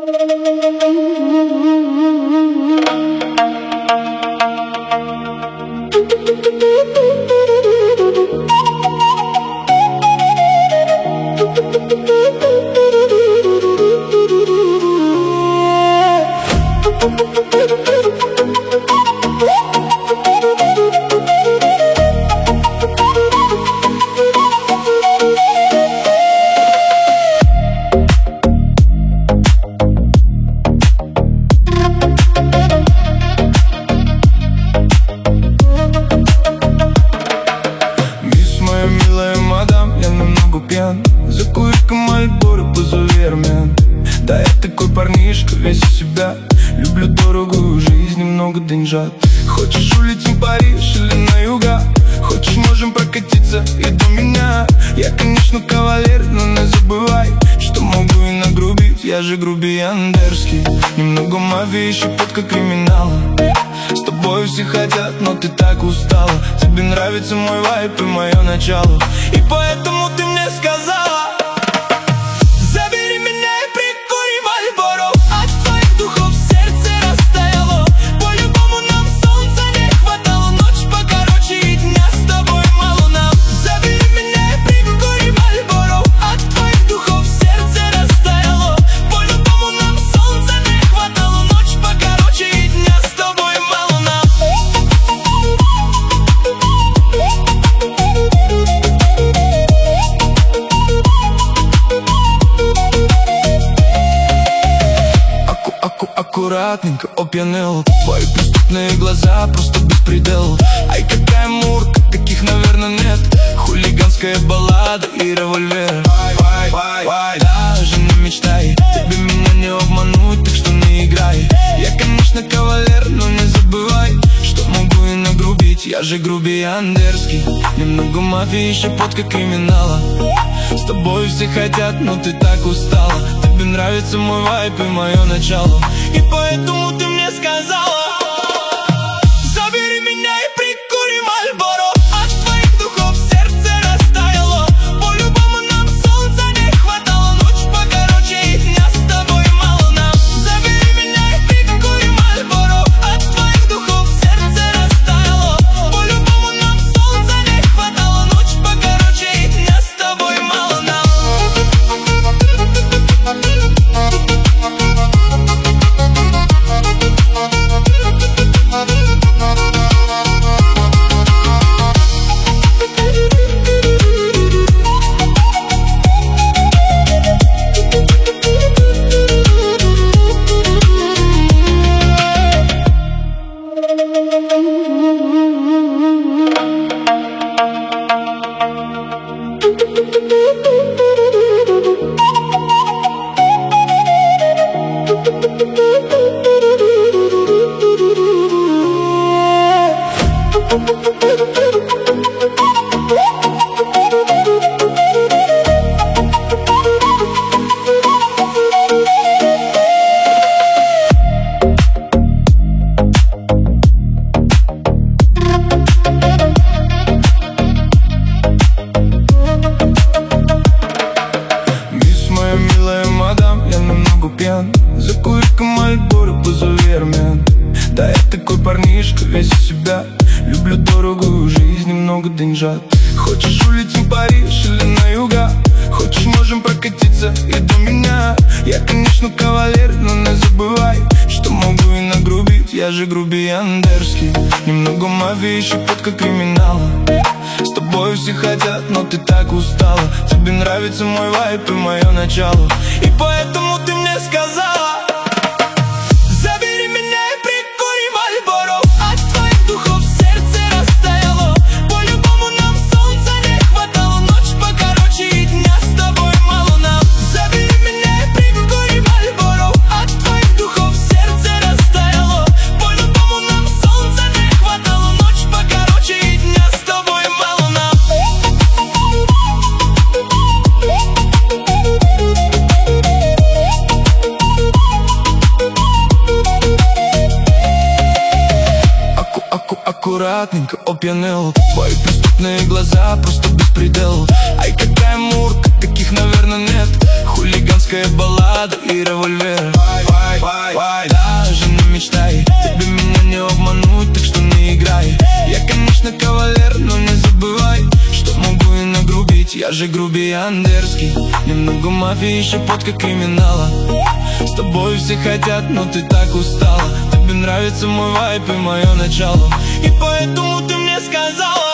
Закурка Мальборо, позувермен. Да, я такой парнишка, весь из себя. Люблю дорогую жизнь, немного деньжат. Хочешь, улетим в Париж или на юга? Хочешь, можем прокатиться и до меня. Я, конечно, кавалер, но не забывай, что могу и нагрубить. Я же грубиян дерзкий. Немного мафии, щепотка криминала. С тобой все хотят, но ты так устала. Тебе нравится мой вайб и мое начало. И поэтому ты мне сказала: забери меня и прикури Мальборо. От твоих духов сердце растаяло. По-любому нам солнца не хватало. Ночь покороче и дня с тобой мало нам. Забери меня и прикури Мальборо. От твоих духов сердце растаяло. По-любому нам солнца не хватало. Ночь покороче и дня с тобой мало нам. Аккуратненько опьянел. Твои преступные глаза просто беспредел. Ай, какая мурка, каких, наверное, нет. Хулиганская баллада и револьвер. Даже не мечтай, тебе меня не обмануть, так что не играй. Я, конечно, кавалер, но не забывай, что могу и нагрубить. Я же грубиян дерзкий. Немного мафии, щепотка криминала. С тобой все хотят, но ты так устала. Тебе нравится мой вайб и мое начало. И поэтому ты мне сказала: забери меня и прикури Мальборо. От твоих духов сердце растаяло. По-любому нам солнца не хватало. Ночь покороче и дня с тобой мало нам. Забери меня и прикури Мальборо. От твоих духов сердце растаяло. По-любому нам солнца не хватало. Ночь покороче и дня с тобой мало нам. Закурка Мальборо, позувермен. Да, я такой парнишка, весь из себя. Люблю дорогую жизнь, немного деньжат. Хочешь, улетим в Париж или на юга? Хочешь, можем прокатиться и до меня. Я, конечно, кавалер, но не забывай, что могу и нагрубить. Я же грубиян дерзкий. Немного мафии, щепотка криминала. С тобой все хотят, но ты так устала. Тебе нравится мой вайб и мое начало. И поэтому ты мне сказала: забери меня и прикури Мальборо. От твоих духов сердце растаяло. По-любому нам солнца не хватало. Ночь покороче и дня с тобой мало нам. Забери меня и прикури Мальборо. От твоих духов сердце растаяло. По-любому нам солнца не хватало. Ночь покороче и дня с тобой мало нам. Аккуратненько опьянел. Твои преступные глаза просто беспредел. Ай, какая мурка, каких, наверное, нет. Хулиганская Хулиганская баллада и револьвер. Даже не мечтай, тебе меня не обмануть, так что не играй. Я, конечно, кавалер, но не забывай, что могу и нагрубить, я же грубиян дерзкий. Немного мафии, щепотка криминала. С тобой все хотят, но ты так устала. Тебе нравится мой вайб и мое начало, и поэтому ты мне сказала: